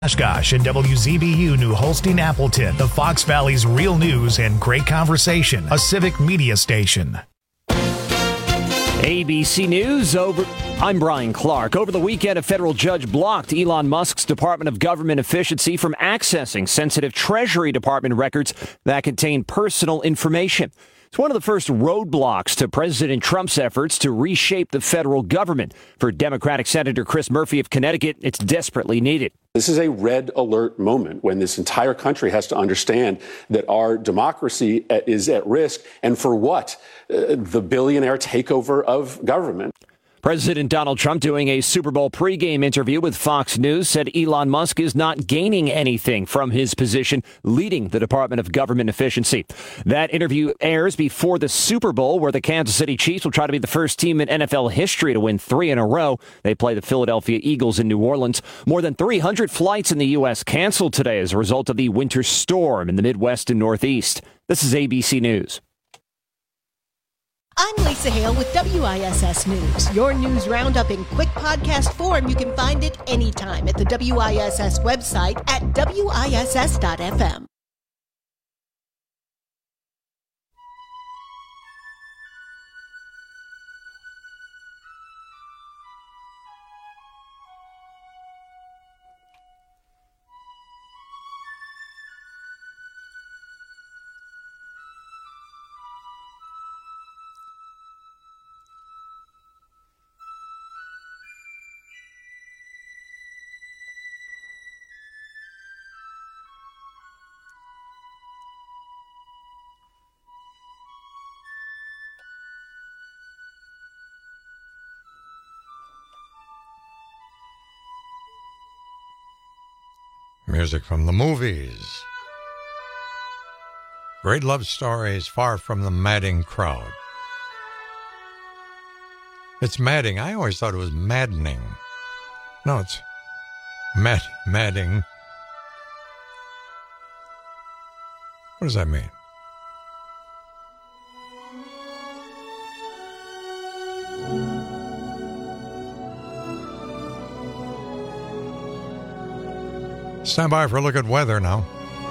Oshkosh and WZBU New Holstein Appleton, the Fox Valley's real news and great conversation, a civic media station. ABC News I'm Brian Clark. Over the weekend, a federal judge blocked Elon Musk's Department of Government Efficiency from accessing sensitive Treasury Department records that contain personal information. It's one of the first roadblocks to President Trump's efforts to reshape the federal government. For Democratic Senator Chris Murphy of Connecticut, it's desperately needed. This is a red alert moment when this entire country has to understand that our democracy is at risk. And for what? The billionaire takeover of government. President Donald Trump, doing a Super Bowl pregame interview with Fox News, said Elon Musk is not gaining anything from his position leading the Department of Government Efficiency. That interview airs before the Super Bowl, where the Kansas City Chiefs will try to be the first team in NFL history to win 3 in a row. They play the Philadelphia Eagles in New Orleans. More than 300 flights in the U.S. canceled today as a result of the winter storm in the Midwest and Northeast. This is ABC News. I'm Lisa Hale with WISS News. Your news roundup in quick podcast form. You can find it anytime at the WISS website at WISS.FM. Music from the movies. Great love stories far from the madding crowd. It's madding. I always thought it was maddening. No, it's madding. What does that mean? Stand by for a look at weather now.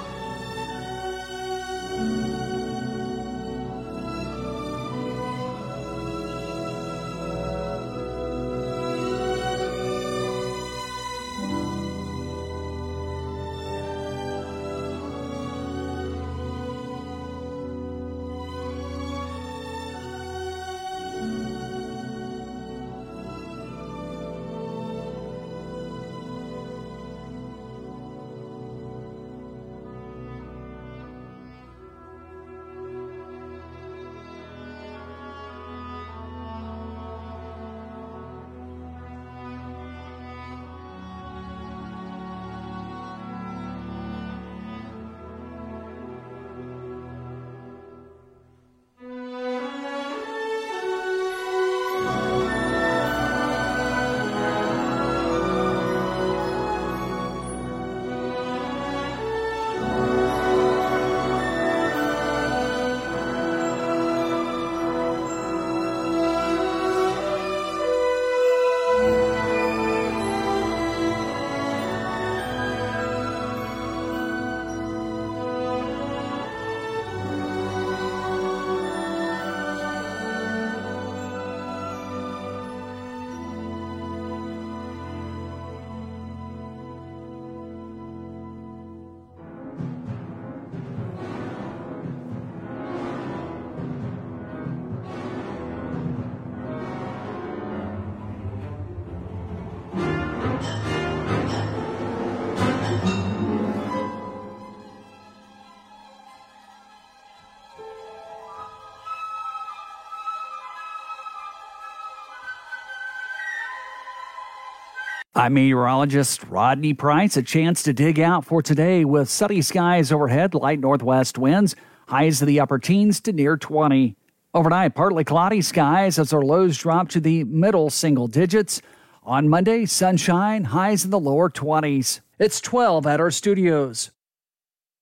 I'm meteorologist Rodney Price. A chance to dig out for today with sunny skies overhead, light northwest winds, highs in the upper teens to near 20. Overnight, partly cloudy skies as our lows drop to the middle single digits. On Monday, sunshine, highs in the lower 20s. It's 12 at our studios.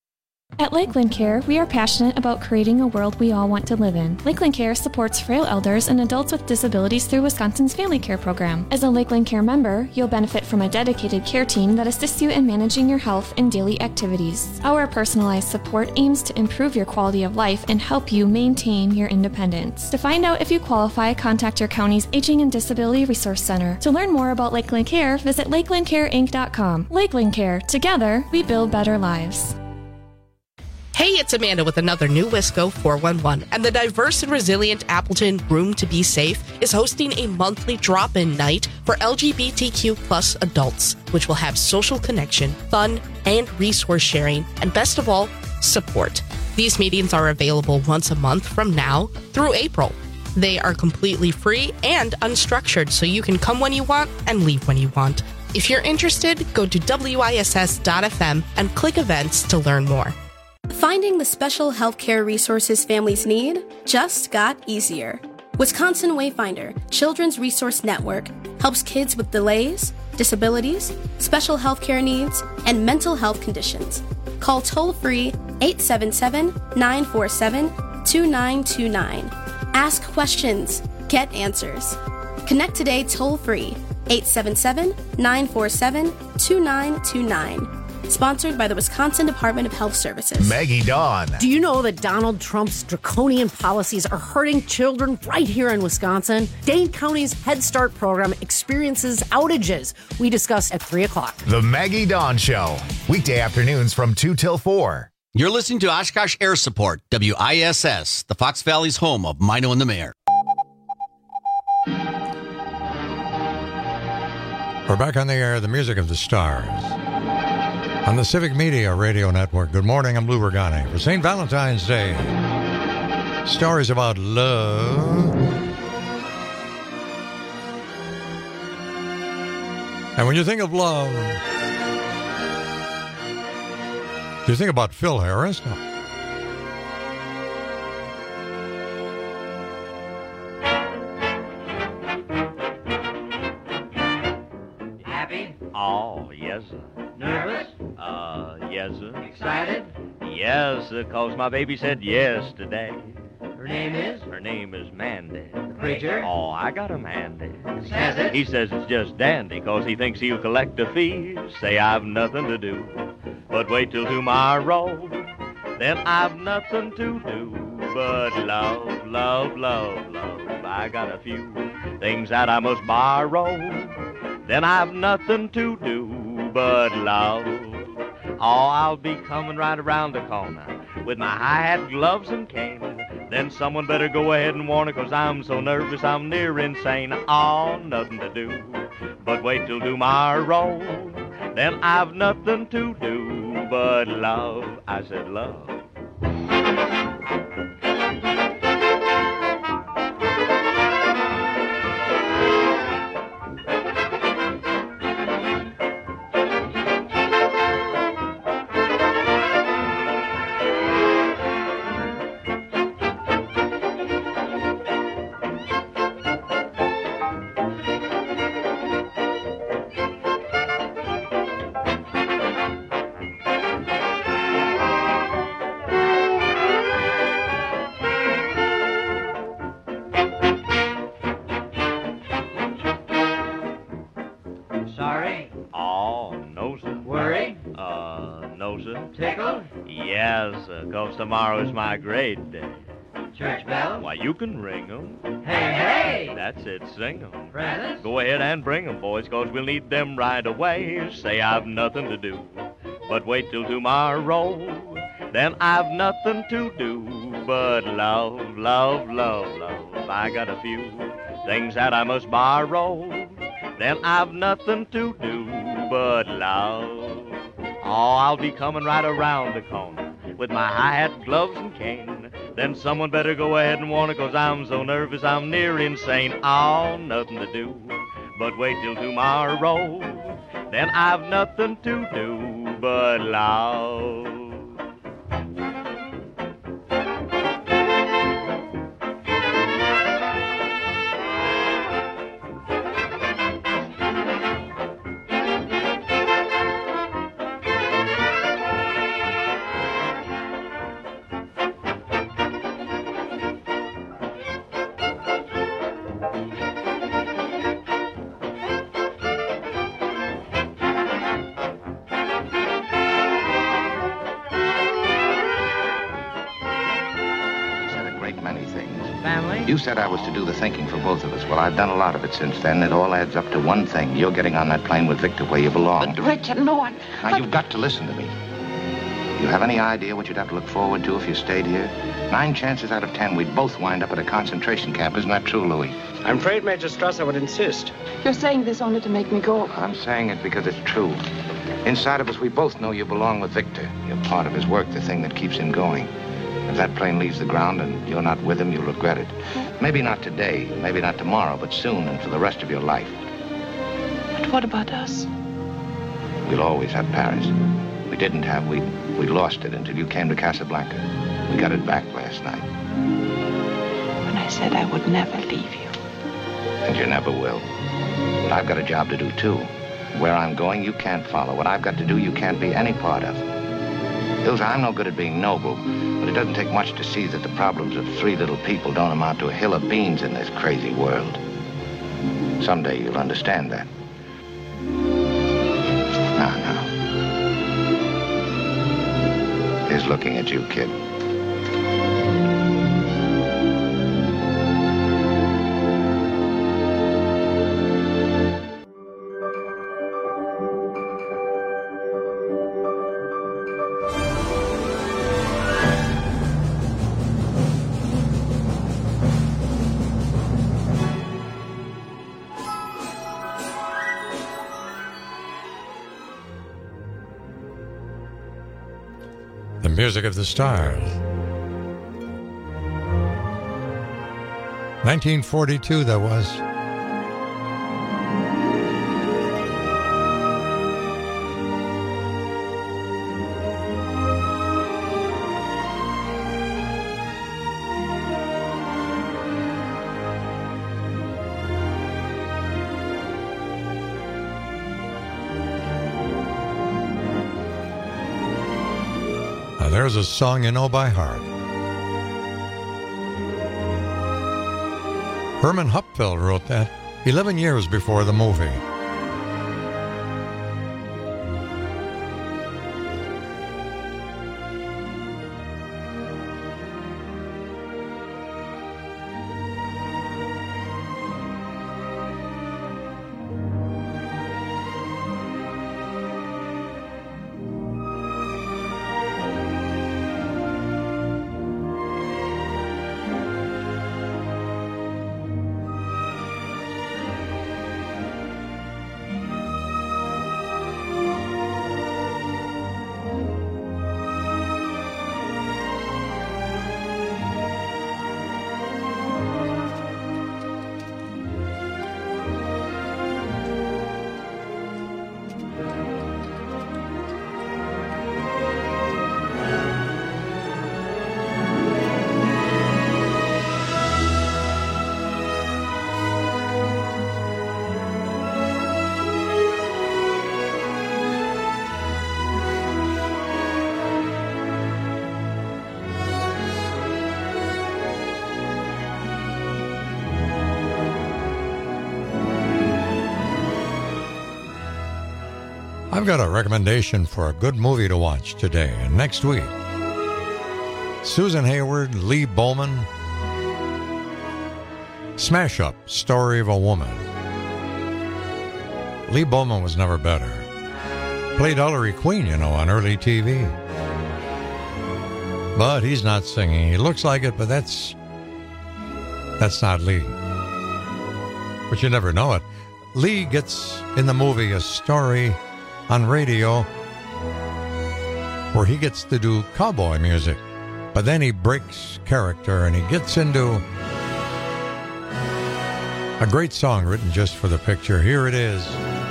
At Lakeland Care, we are passionate about creating a world we all want to live in. Lakeland Care supports frail elders and adults with disabilities through Wisconsin's Family Care Program. As a Lakeland Care member, you'll benefit from a dedicated care team that assists you in managing your health and daily activities. Our personalized support aims to improve your quality of life and help you maintain your independence. To find out if you qualify, contact your county's Aging and Disability Resource Center. To learn more about Lakeland Care, visit lakelandcareinc.com. Lakeland Care. Together, we build better lives. Hey, it's Amanda with another new Wisco 411, and the diverse and resilient Appleton Room to Be Safe is hosting a monthly drop-in night for LGBTQ plus adults, which will have social connection, fun, and resource sharing, and best of all, support. These meetings are available once a month from now through April. They are completely free and unstructured, so you can come when you want and leave when you want. If you're interested, go to WISS.fm and click events to learn more. Finding the special healthcare resources families need just got easier. Wisconsin Wayfinder Children's Resource Network helps kids with delays, disabilities, special healthcare needs, and mental health conditions. Call toll-free 877-947-2929. Ask questions. Get answers. Connect today toll-free 877-947-2929. Sponsored by the Wisconsin Department of Health Services. Maggie Dawn. Do you know that Donald Trump's draconian policies are hurting children right here in Wisconsin? Dane County's Head Start program experiences outages. We discuss at 3 o'clock. The Maggie Dawn Show. Weekday afternoons from 2 till 4. You're listening to Oshkosh Air Support, WISS, the Fox Valley's home of Mino and the Mayor. We're back on the air, the music of the stars. On the Civic Media Radio Network. Good morning, I'm Lou Regani. For St. Valentine's Day, stories about love. And when you think of love, do you think about Phil Harris? No. Happy? Oh, yes, sir. Nervous? Yes, sir. Excited? Yes, sir, 'cause my baby said yes today. Her name is? Her name is Mandy. The preacher? Oh, I got him handy. Says it? He says it's just dandy, 'cause he thinks he'll collect a fee. Say I've nothing to do, but wait till tomorrow. Then I've nothing to do but love, love, love, love. I got a few things that I must borrow. Then I've nothing to do but love. Oh, I'll be coming right around the corner with my hi-hat, gloves, and cane. Then someone better go ahead and warn her, 'cause I'm so nervous I'm near insane. Oh, nothing to do but wait till tomorrow. Then I've nothing to do but love. I said love. Tomorrow's my great day. Church bells? Why, you can ring 'em. Hey, hey! That's it, sing 'em. Presents? Go ahead and bring 'em, boys, 'cause we'll need them right away. Say I've nothing to do, but wait till tomorrow. Then I've nothing to do but love, love, love, love. I got a few things that I must borrow. Then I've nothing to do but love. Oh, I'll be coming right around the corner with my hi-hat, gloves, and cane. Then someone better go ahead and warn her, 'cause I'm so nervous I'm near insane. Oh, nothing to do but wait till tomorrow. Then I've nothing to do but love. You said I was to do the thinking for both of us. Well, I've done a lot of it since then. It all adds up to one thing. You're getting on that plane with Victor where you belong. But, Richard, no, Now, you've got to listen to me. You have any idea what you'd have to look forward to if you stayed here? 9 chances out of 10, we'd both wind up at a concentration camp. Isn't that true, Louis? I'm afraid Major Strasser would insist. You're saying this only to make me go. I'm saying it because it's true. Inside of us, we both know you belong with Victor. You're part of his work, the thing that keeps him going. If that plane leaves the ground and you're not with him, you'll regret it. Maybe not today, maybe not tomorrow, but soon and for the rest of your life. But what about us? We'll always have Paris. We didn't have, we lost it until you came to Casablanca. We got it back last night. When I said I would never leave you. And you never will. But I've got a job to do, too. Where I'm going, you can't follow. What I've got to do, you can't be any part of. Ilsa, I'm no good at being noble, but it doesn't take much to see that the problems of 3 little people don't amount to a hill of beans in this crazy world. Someday you'll understand that. Now. He's looking at you, kid. Music of the Stars. 1942, that was. There's a song you know by heart. Herman Hupfeld wrote that 11 years before the movie. I've got a recommendation for a good movie to watch today and next week. Susan Hayward, Lee Bowman, Smash Up, Story of a Woman. Lee Bowman was never better. Played Ellery Queen, you know, on early TV. But he's not singing. He looks like it, but that's not Lee. But you never know it. Lee gets in the movie a story on radio where he gets to do cowboy music, but then he breaks character and he gets into a great song written just for the picture. Here it is.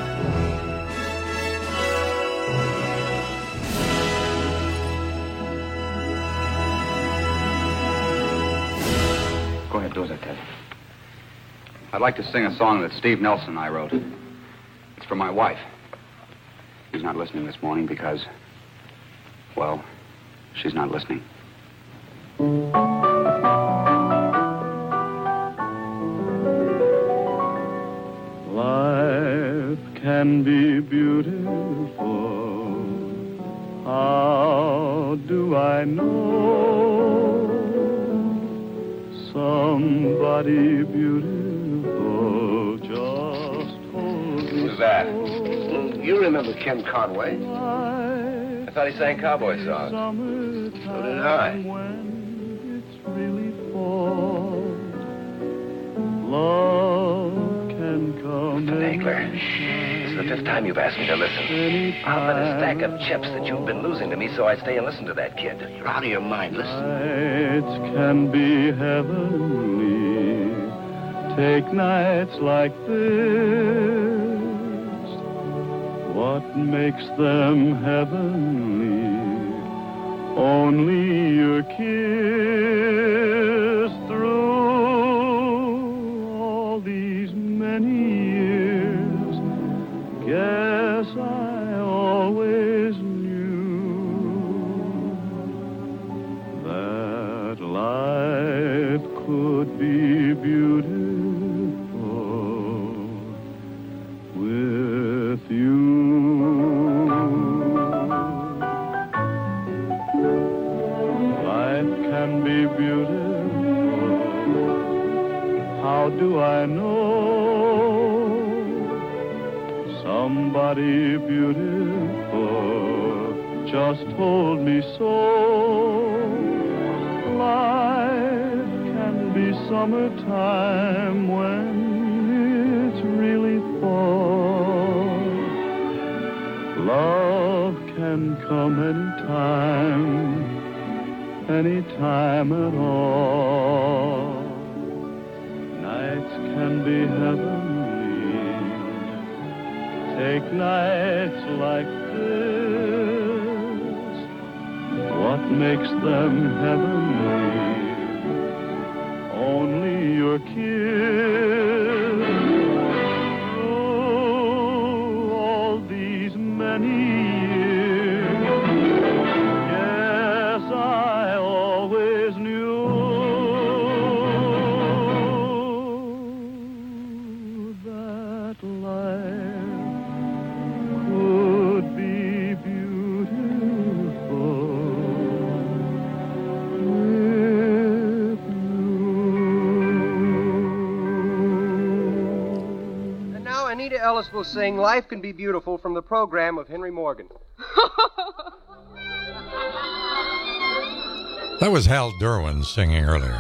Go ahead, do as I tell you. I'd like to sing a song that Steve Nelson and I wrote. It's for my wife. She's not listening this morning because, well, she's not listening. Life can be beautiful. How do I know? somebody beautiful just hold me. Who's that? You remember Ken Conway? I thought he sang cowboy songs. So did I. Love can come. Mr. Nagler, this is the 5th time you've asked me to listen. I'll bet a stack of chips that you've been losing to me, so I stay and listen to that kid. You're out of your mind. Listen. Nights can be heavenly. Take nights like this. What makes them heavenly? Only your kiss. Through all these many years, guess I always knew that life could be beautiful with you. Life can be beautiful. How do I know? Somebody beautiful just told me so. Life can be summertime when it's really fall. Love can come anytime at all. Nights can be heavenly. Take nights like this. What makes them heavenly? Only your kiss. Through all these many years, yes, I always knew that life could be beautiful with And now Anita Ellis will sing Life Can Be Beautiful from the program of Henry Morgan. That was Hal Derwin singing earlier.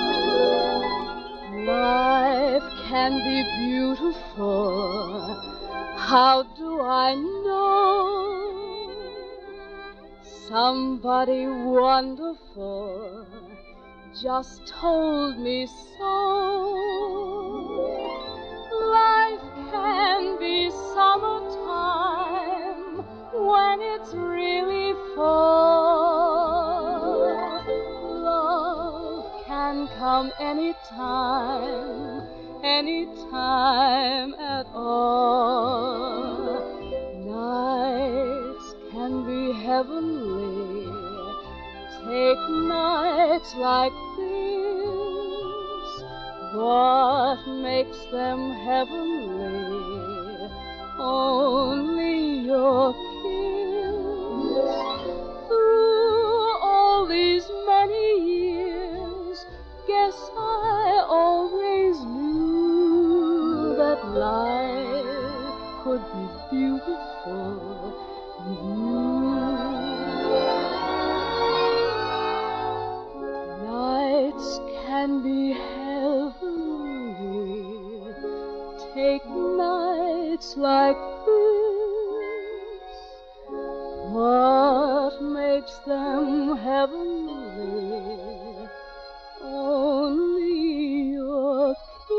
Life can be beautiful. How do I know? Somebody wonderful just told me so. Life can be summertime when it's really fall. Love can come anytime at all. Nights can be heavenly. Take nights like this. What makes them heavenly? Only your kiss. Through all these many years, guess I always knew that life could be beautiful with you. Nights can be heavenly. Take nights like this. What makes them heavenly? Only your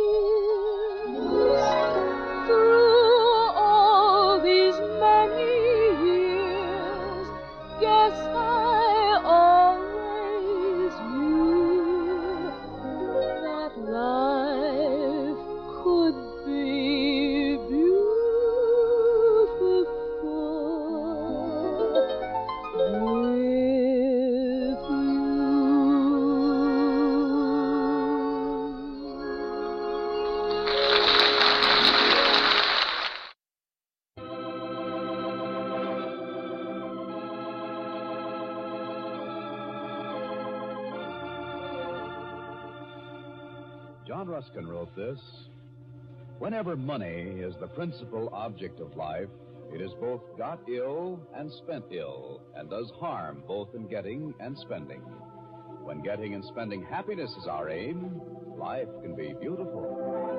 kiss. Through all these many years, guess I always knew that life could be beautiful with John Ruskin wrote this. Whenever money is the principal object of life, it is both got ill and spent ill, and does harm both in getting and spending. When getting and spending happiness is our aim, life can be beautiful.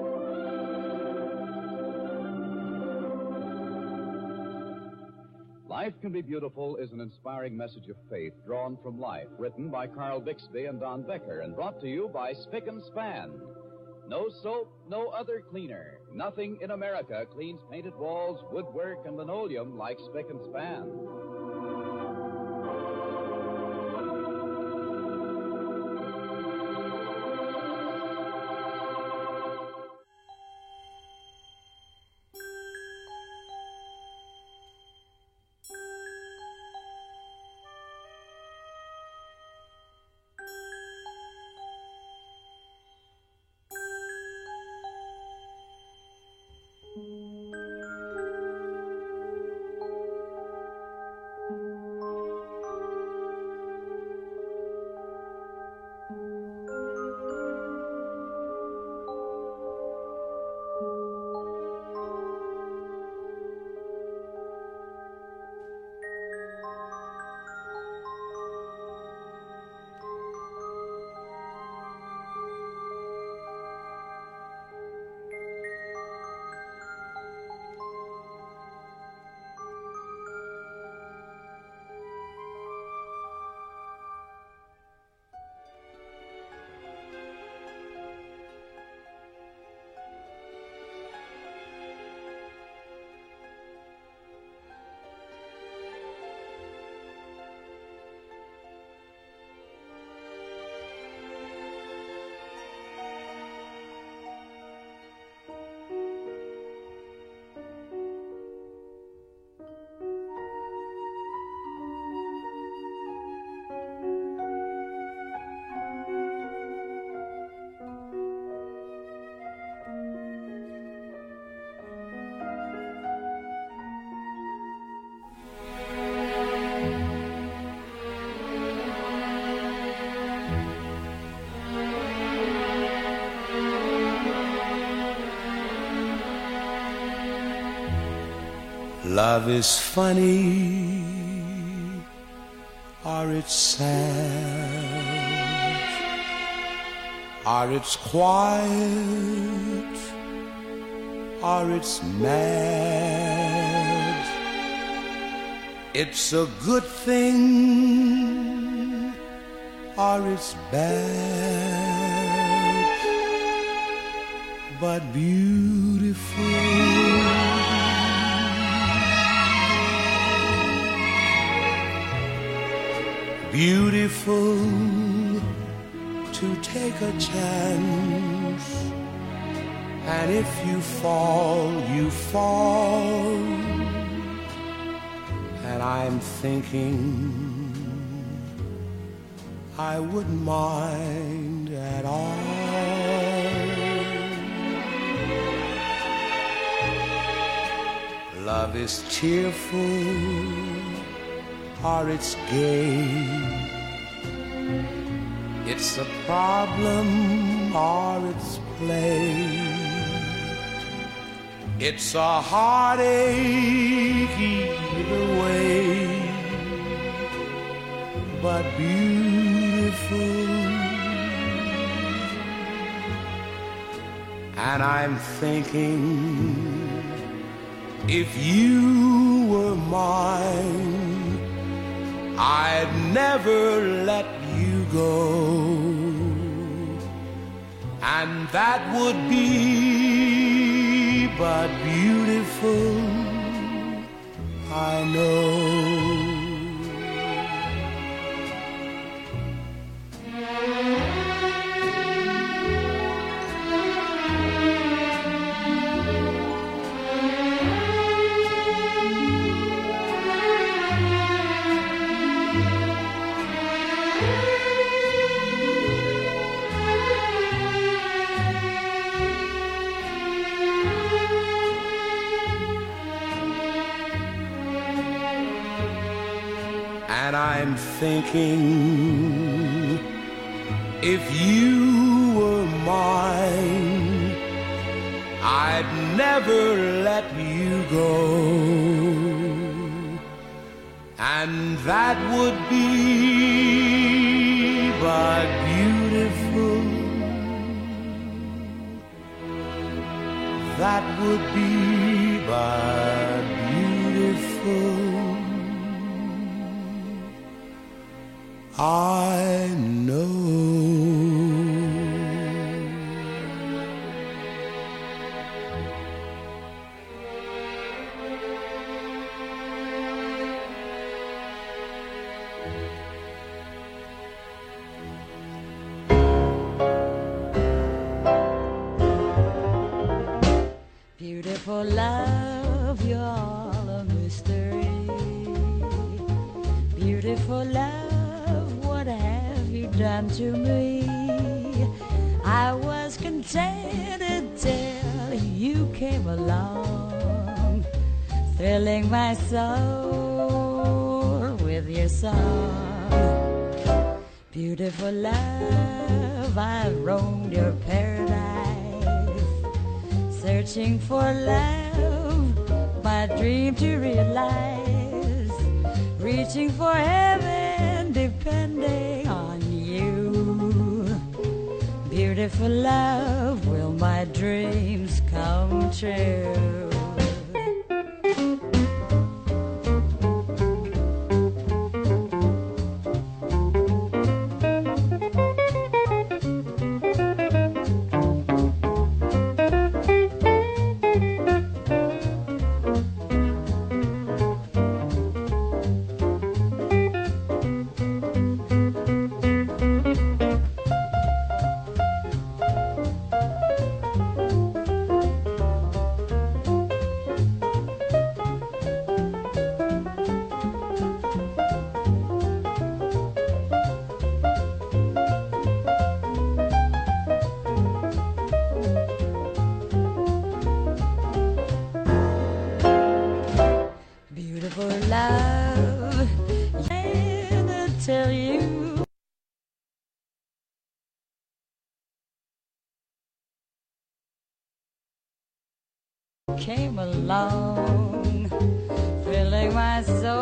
Life Can Be Beautiful is an inspiring message of faith drawn from life, written by Carl Bixby and Don Becker, and brought to you by Spick and Span. No soap, no other cleaner. Nothing in America cleans painted walls, woodwork, and linoleum like Spick and Span. Love is funny, or it's sad, or it's quiet, or it's mad. It's a good thing, or it's bad, but beautiful. Beautiful to take a chance, and if you fall, you fall. And I'm thinking I wouldn't mind at all. Love is cheerful, or it's gay. It's a problem, or it's play. It's a heartache either way, but beautiful. And I'm thinking, if you were mine, I'd never let you go. And that would be but beautiful, I know. And I'm thinking, if you were mine, I'd never let you go. And that would be but beautiful. That would be but beautiful. I know. Beautiful love, you're all a mystery. Beautiful love, what have you done to me? I was contented till you came along, thrilling my soul with your song. Beautiful love, I've roamed your paradise, searching for love, my dream to realize, reaching for heaven, depending on you. Beautiful love, will my dreams come true? Came along, filling my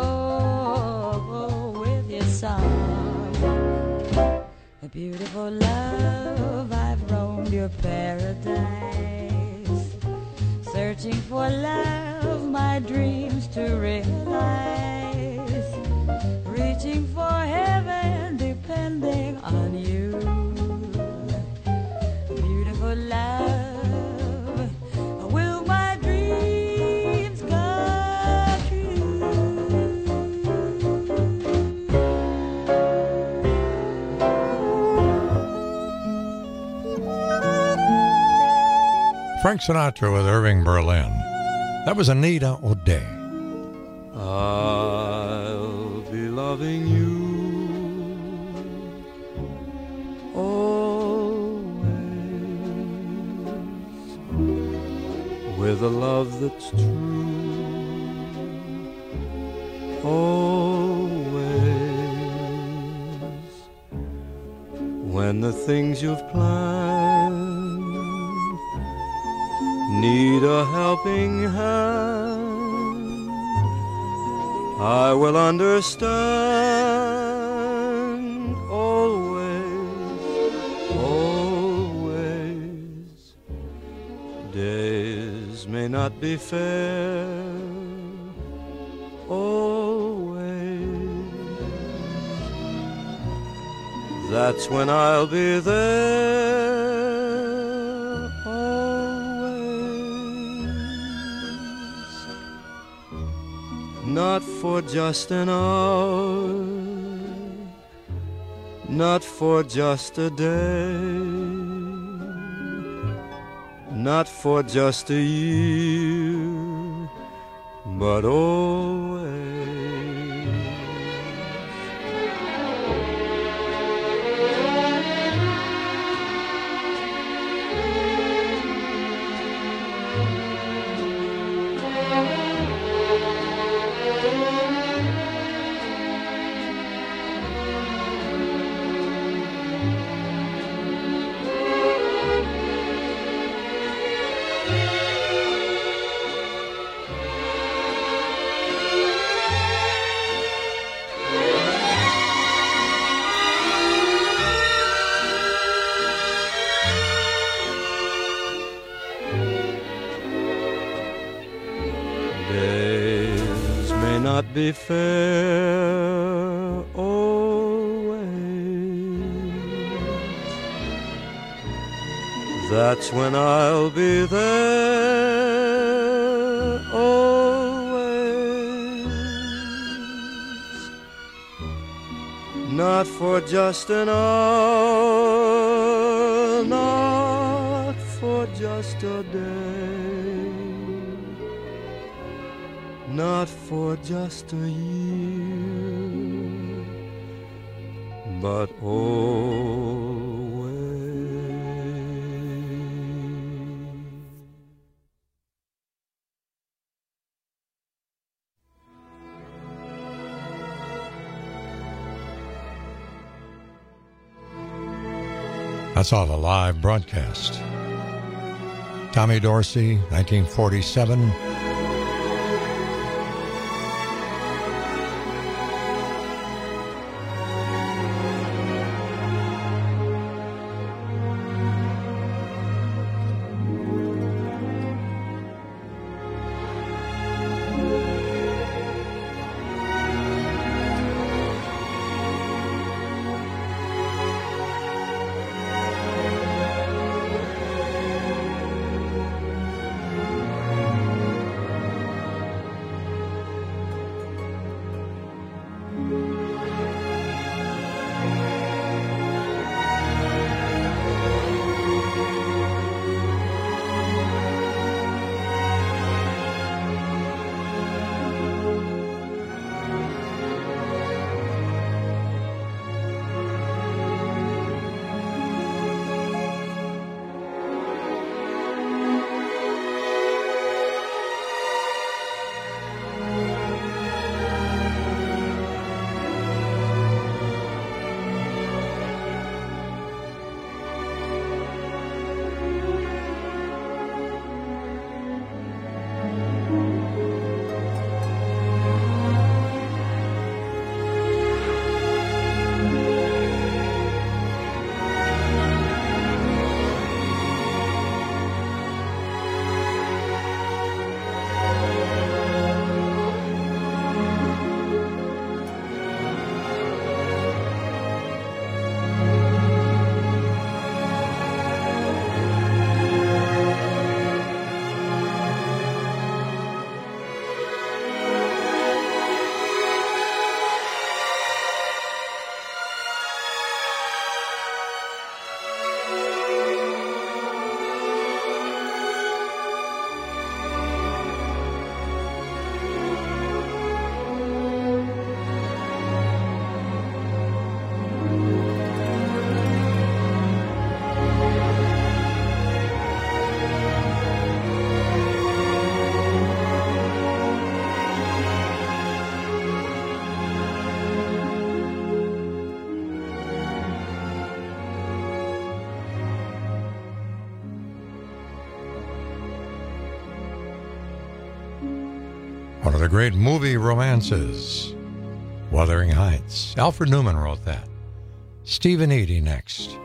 soul with your song. A beautiful love, I've roamed your paradise, searching for love, my dreams to realize, reaching for heaven, depending on you. Beautiful love, Frank Sinatra with Irving Berlin. That was Anita O'Day. I'll be loving you always, with a love that's true, always. When the things you've planned need a helping hand, I will understand always, always. Days may not be fair, always. That's when I'll be there. Not for just an hour, not for just a day, not for just a year, but always. be fair always. That's when I'll be there always. Not for just an hour, not for just a day, not for just a year, but always. That's all a live broadcast. Tommy Dorsey, 1947. One of the great movie romances, Wuthering Heights. Alfred Newman wrote that. Stephen Eady next.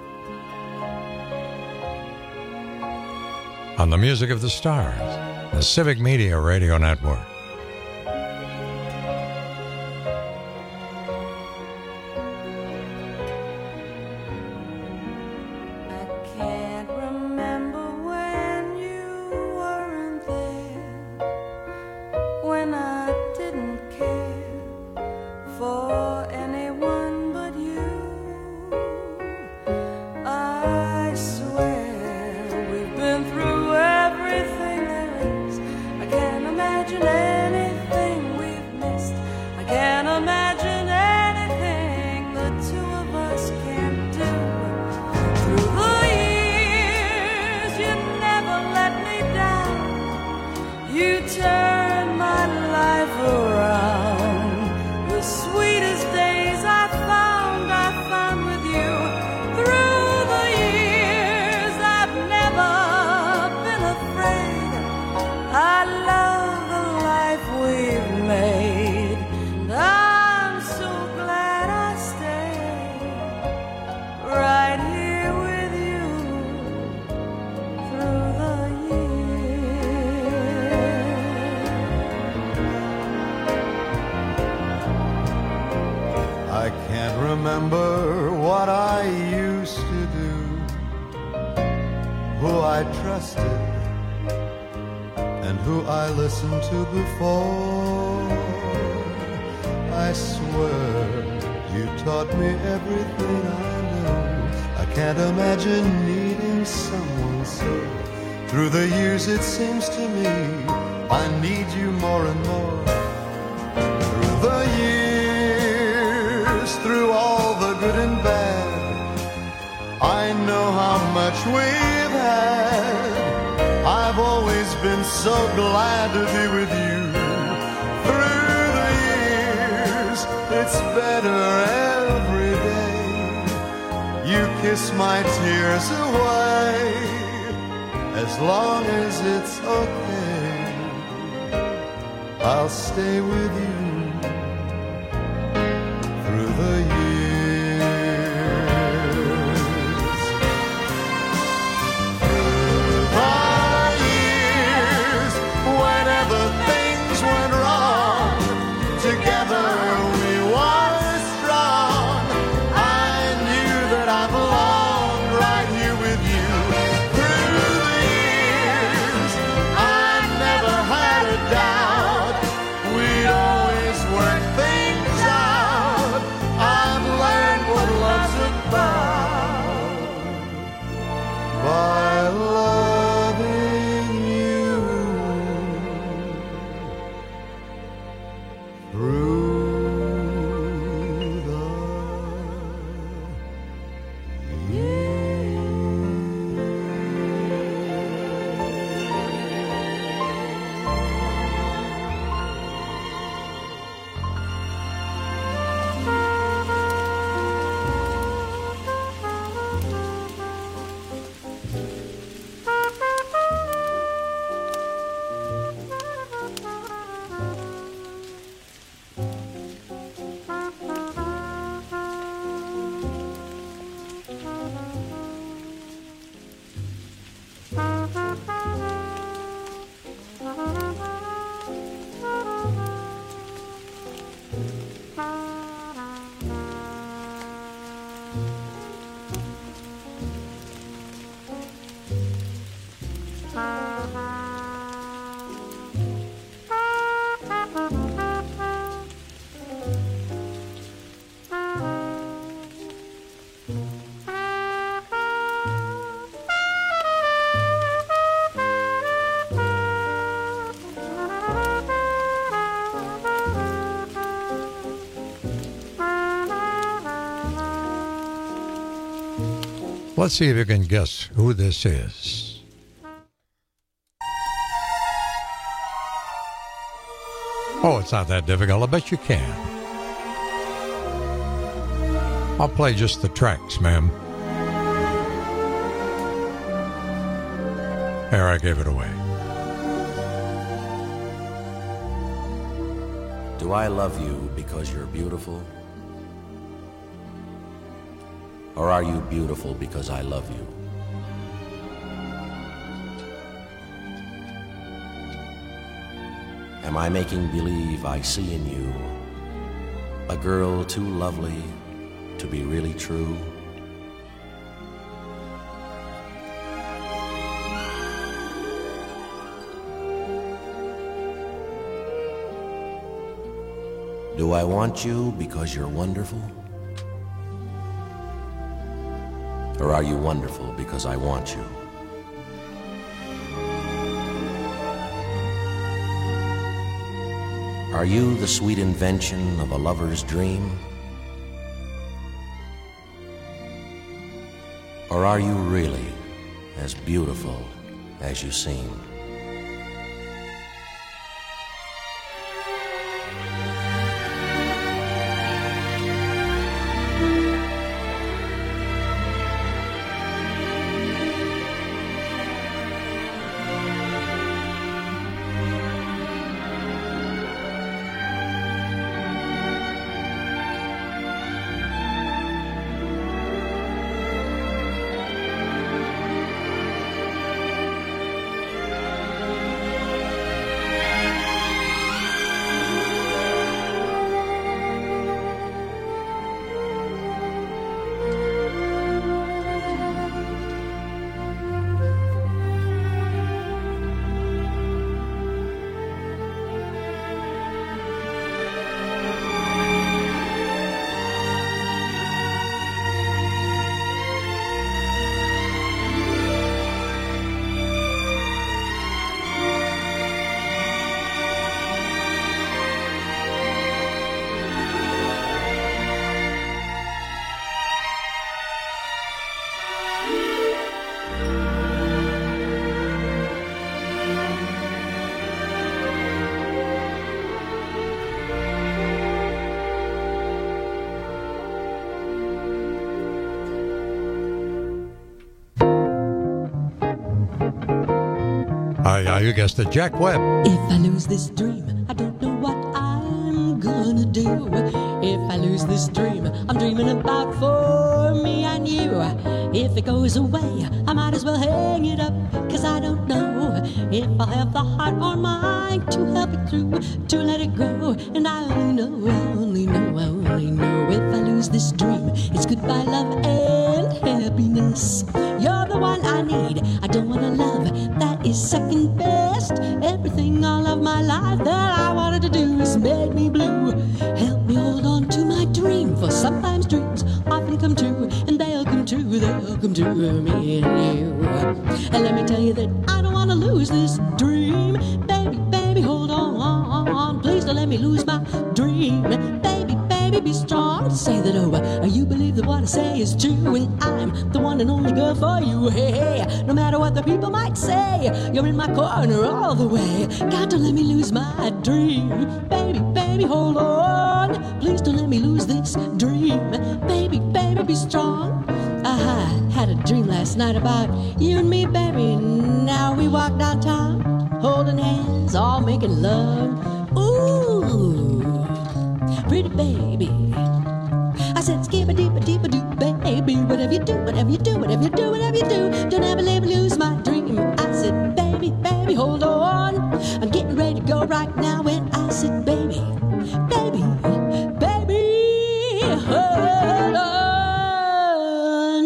On the Music of the Stars, the Civic Media Radio Network. Turn my life around. The sweetest days I I can't remember what I used to do, who I trusted and who I listened to before. I swear you taught me everything I know. I can't imagine needing someone so. Through the years it seems to me I need you more and more. Through the years, through all the good and bad, I know how much we've had. I've always been so glad to be with you. Through the years, it's better every day. You kiss my tears away, as long as it's okay, I'll stay with you through the years. Through the years, whenever things went wrong, together we were strong. I knew that I belonged right here with you. Through the years, I never had a doubt. We'd always work things out. I've learned what love's about by loving you through the Let's see if you can guess who this is. Oh, it's not that difficult. I bet you can. I'll play just the tracks, ma'am. There, I gave it away. Do I love you because you're beautiful? Or are you beautiful because I love you? Am I making believe I see in you a girl too lovely to be really true? Do I want you because you're wonderful? Or are you wonderful because I want you? Are you the sweet invention of a lover's dream? Or are you really as beautiful as you seem? Yeah, you guessed it. Jack Webb. If I lose this dream, I don't know what I'm gonna do. If I lose this dream, I'm dreaming about for me and you. If it goes away, I might as well hang it up, 'cause I don't know if I'll have the heart or mind to help it through, to let it go. And I only know if I lose this dream, it's goodbye love and happiness. You're the one I need. I don't want a love that is second best. Everything all of my life that I wanted to do is make me blue. Help me hold on to my dream, for sometimes dreams often come true, and they'll come true me and you. And let me tell you that I don't want to lose this dream. Baby, hold on. Please don't let me lose my dream. Baby, be strong. Say that over. You believe that what I say is true, and I'm the one and only girl for you. Hey, no matter what the people might say, you're in my corner all the way. God, don't let me lose my dream. Baby, hold on. Please don't let me lose this dream. Baby, be strong. I had a dream last night about you and me, baby. Now we walk downtown, holding hands, all making love. Ooh, pretty baby. I said, skip-a-deep-a-deep-a-doo, baby. Whatever you do, don't ever let me lose my dream. I said, baby, hold on. I'm getting ready to go right now, and I said, baby, hold on.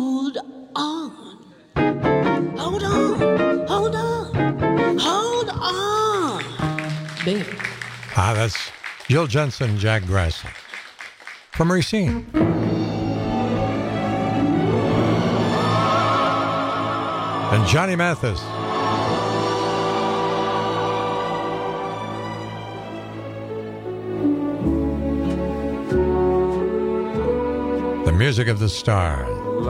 Baby. That's Jill Jensen, Jack Grassley. From Racine. And Johnny Mathis. The music of the stars.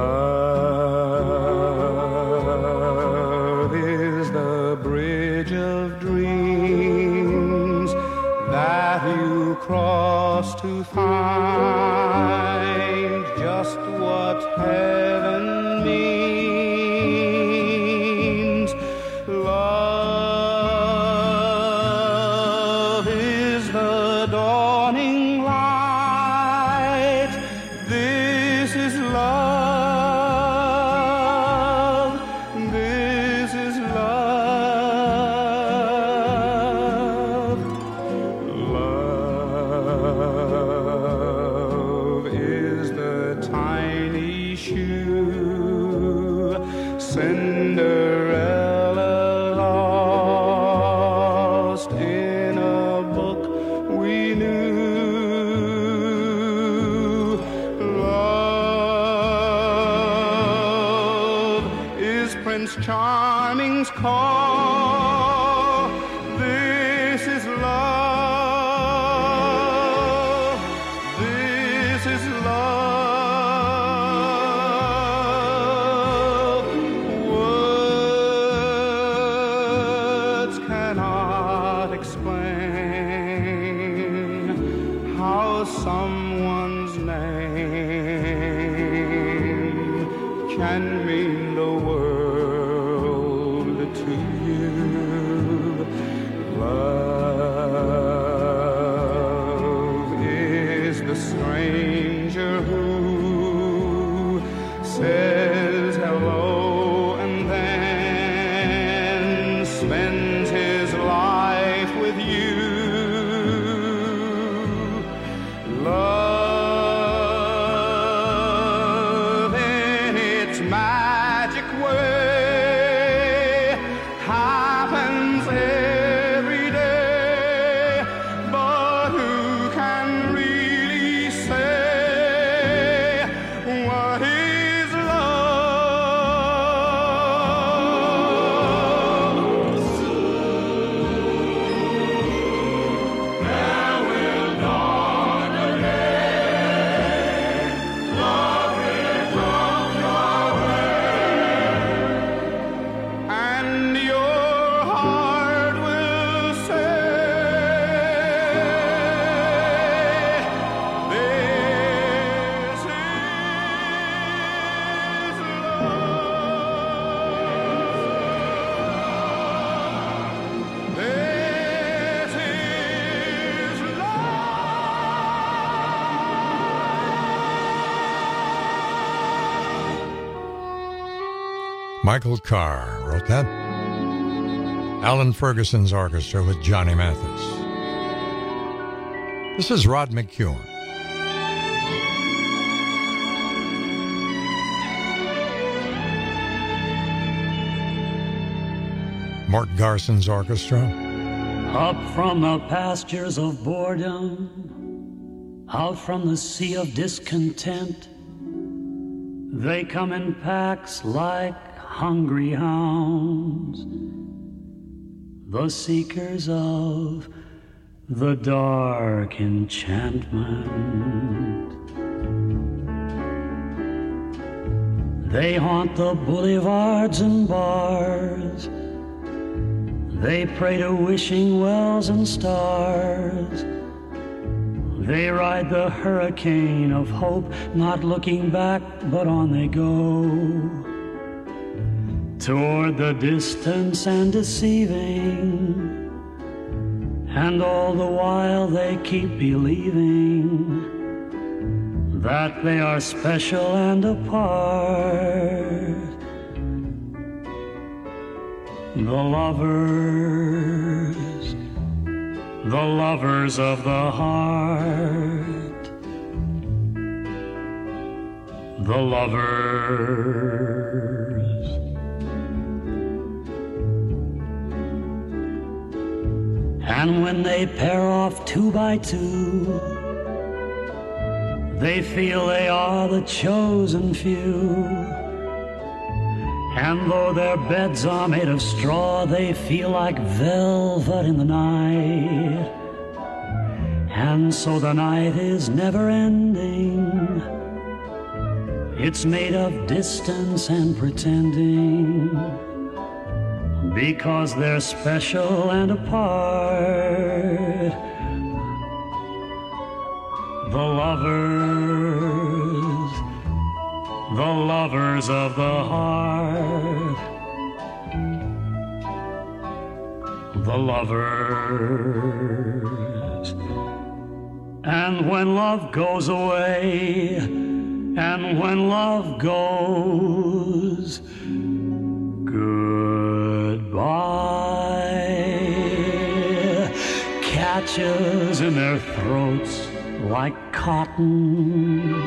Love is the bridge of dreams that you cross to find just what heaven means. Love is the dawning light. This is love. This is love. Love is the tiny shoe Cinderella lost in a book we knew. Love is Prince Charming's call. This is love. This is love. Words cannot explain how someone's name can mean the world to you. Love is the stranger who says hello and then spends his life with you. Love in its magic way happens every day, but who can really say what is love? Michael Carr wrote that. Alan Ferguson's orchestra with Johnny Mathis. This is Rod McEwen. Mort Garson's orchestra. Up from the pastures of boredom, out from the sea of discontent, they come in packs like hungry hounds, the seekers of the dark enchantment. They haunt the boulevards and bars, they pray to wishing wells and stars. They ride the hurricane of hope, not looking back, but on they go. Toward the distance and deceiving, and all the while they keep believing that they are special and apart. The lovers of the heart, the lovers. And when they pair off 2 by 2, they feel they are the chosen few. And though their beds are made of straw, they feel like velvet in the night. And so the night is never ending. It's made of distance and pretending, because they're special and apart. The lovers of the heart, the lovers. And when love goes away, and when love goes goodbye, catches in their throats like cotton,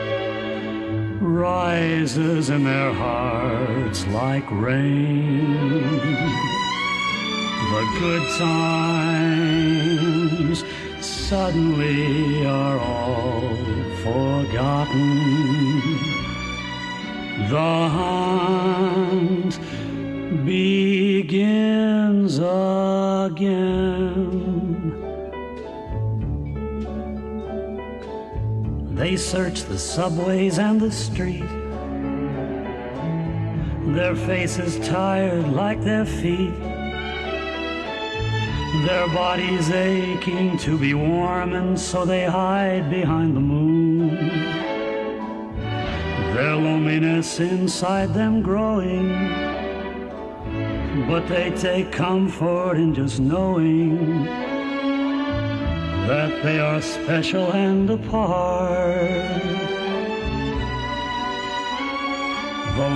rises in their hearts like rain. The good times suddenly are all forgotten. The hunt begins again. They search the subways and the street, their faces tired like their feet, their bodies aching to be warm, and so they hide behind the moon. Their loneliness inside them growing, but they take comfort in just knowing that they are special and apart. The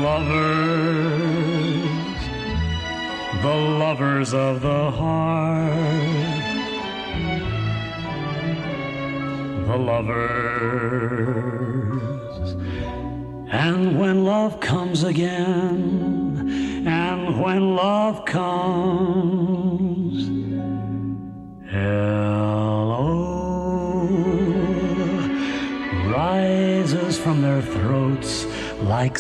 lovers of the heart, the lovers. And when love comes again, and when love comes, hello rises from their throats like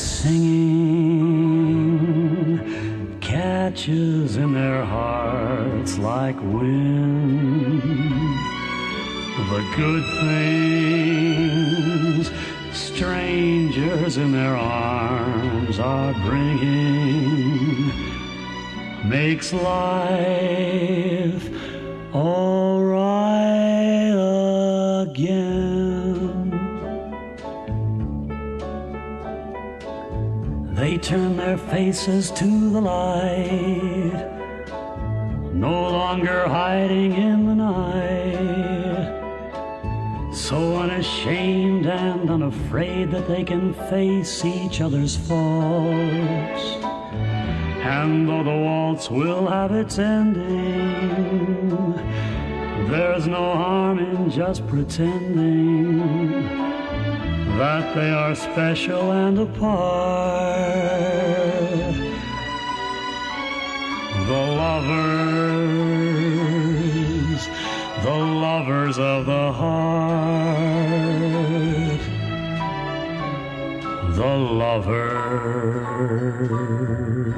singing, catches in their hearts like wind. The good things strangers in their arms are bringing makes life all right again. They turn their faces to the light, no longer hiding in the night, so unashamed and unafraid that they can face each other's faults And though the waltz will have its ending, there's no harm in just pretending that they are special and apart. The lovers of the heart, the lovers.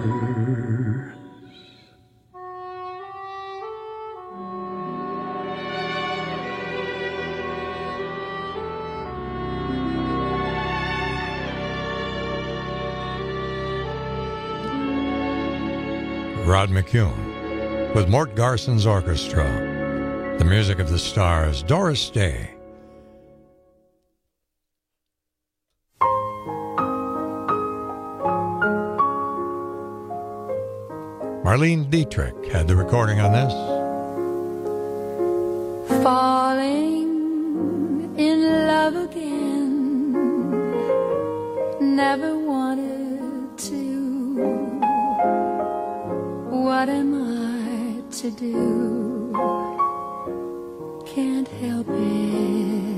Rod McCune with Mort Garson's orchestra. The music of the stars, Doris Day. Marlene Dietrich had the recording on this. Falling in love again, never wanted to. What am I to do? Can't help it.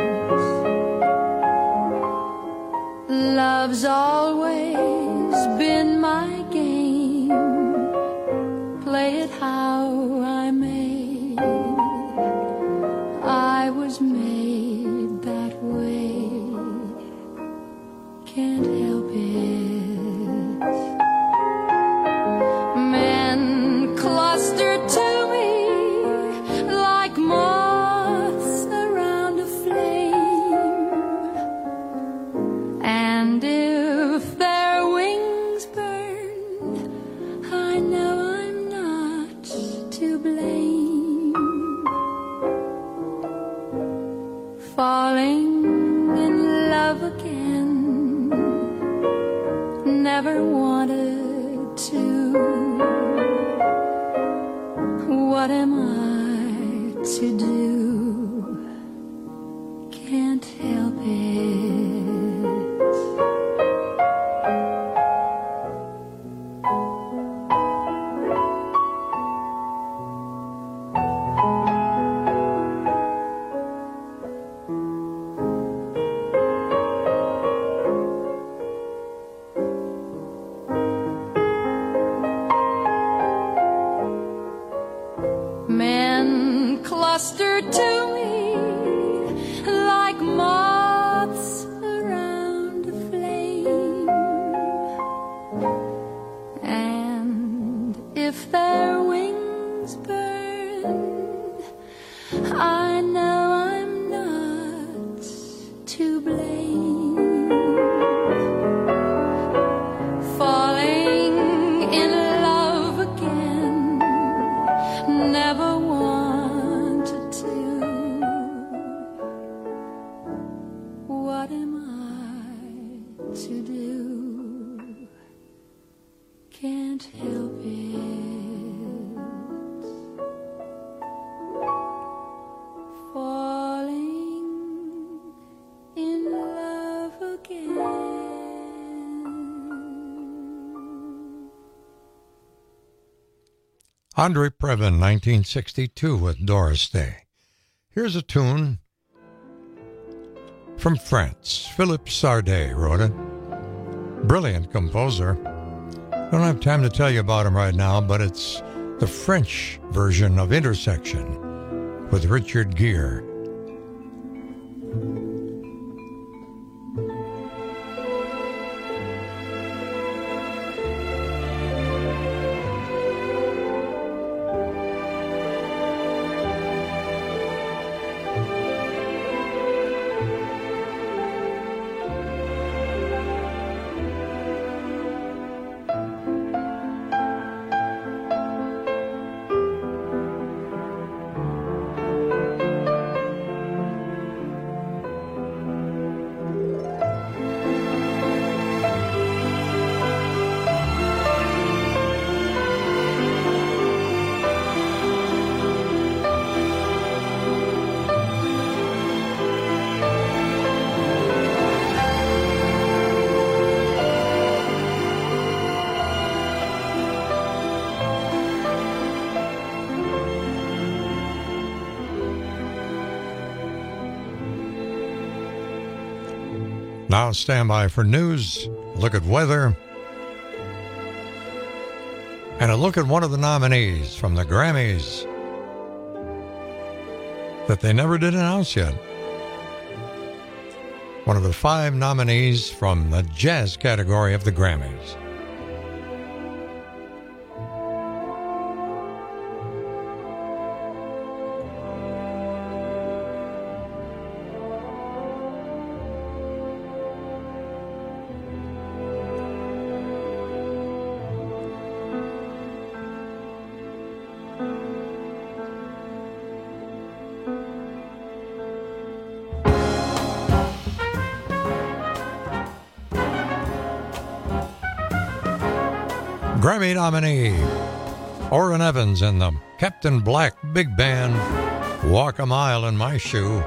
Love's always been my game. Play it how I may. I was made that way. Can't help it. Men clustered to me like moths around a flame. And if their wings burned, I know I'm not to blame. Falling in love again, never wanted to. What am I to do? Can't help it. Men clustered to me like moths around a flame. And if their wings burned, I know I'm not to blame. Falling in love again, never wanted to. What am I to do? Can't help it. Falling in love again. Andre Previn, 1962, with Doris Day. Here's a tune from France. Philippe Sardé wrote it. Brilliant composer. Don't have time to tell you about him right now, but it's the French version of Intersection with Richard Gere. Now stand by for news, look at weather, and a look at one of the nominees from the Grammys that they never did announce yet. One of the 5 nominees from the jazz category of the Grammys. Grammy nominee Orrin Evans and the Captain Black Big Band, Walk a Mile in My Shoe.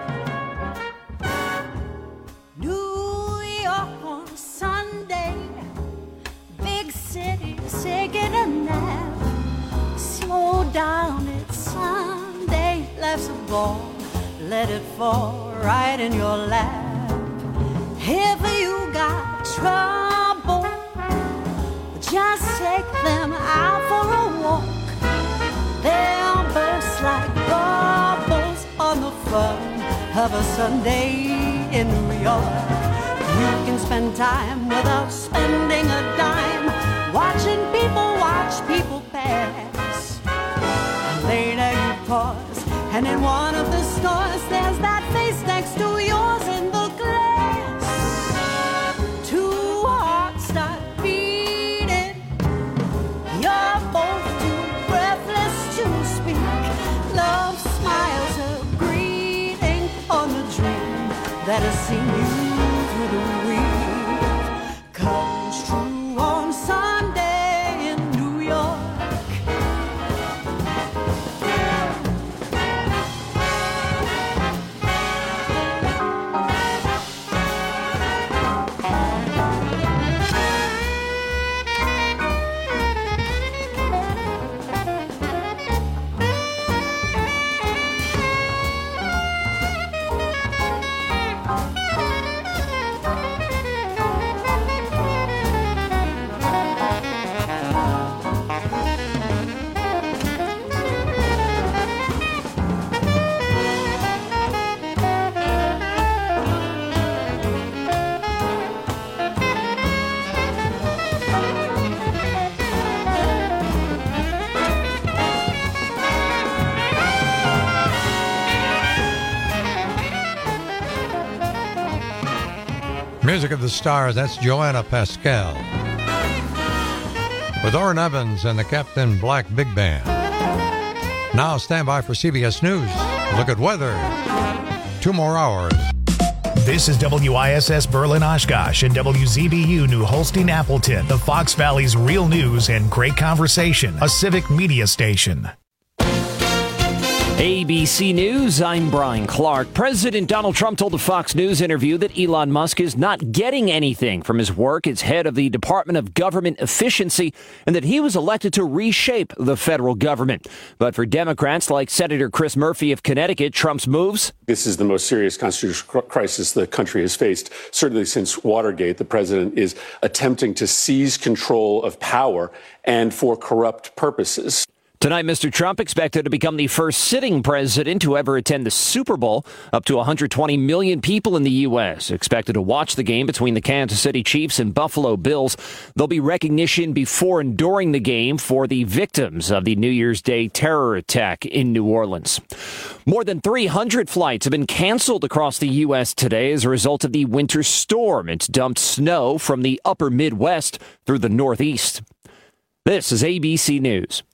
New York on a Sunday, big city taking a nap. Slow down, it's Sunday, life's a ball, let it fall right in your lap. If you got trouble, just take them out for a walk. They'll burst like bubbles on the front of a Sunday in New York. You can spend time without spending a dime, watching people watch people pass. And later you pause, and in one of the stores there's that face next to yours in the glass. Two hearts start beating, you're both too breathless to speak. Love smiles a greeting on the dream that has seen you through the week. Comes true on Sunday in New York. Music of the Stars, that's Joanna Pascal. With Orrin Evans and the Captain Black Big Band. Now stand by for CBS News. Look at weather. 2 more hours. This is WISS Berlin Oshkosh and WZBU New Holstein Appleton, the Fox Valley's real news and great conversation, a civic media station. ABC News, I'm Brian Clark. President Donald Trump told a Fox News interview that Elon Musk is not getting anything from his work as head of the Department of Government Efficiency and that he was elected to reshape the federal government. But for Democrats like Senator Chris Murphy of Connecticut, Trump's moves. This is the most serious constitutional crisis the country has faced, certainly since Watergate. The president is attempting to seize control of power and for corrupt purposes. Tonight, Mr. Trump expected to become the first sitting president to ever attend the Super Bowl. Up to 120 million people in the U.S. expected to watch the game between the Kansas City Chiefs and Buffalo Bills. There'll be recognition before and during the game for the victims of the New Year's Day terror attack in New Orleans. More than 300 flights have been canceled across the U.S. today as a result of the winter storm. It's dumped snow from the upper Midwest through the Northeast. This is ABC News.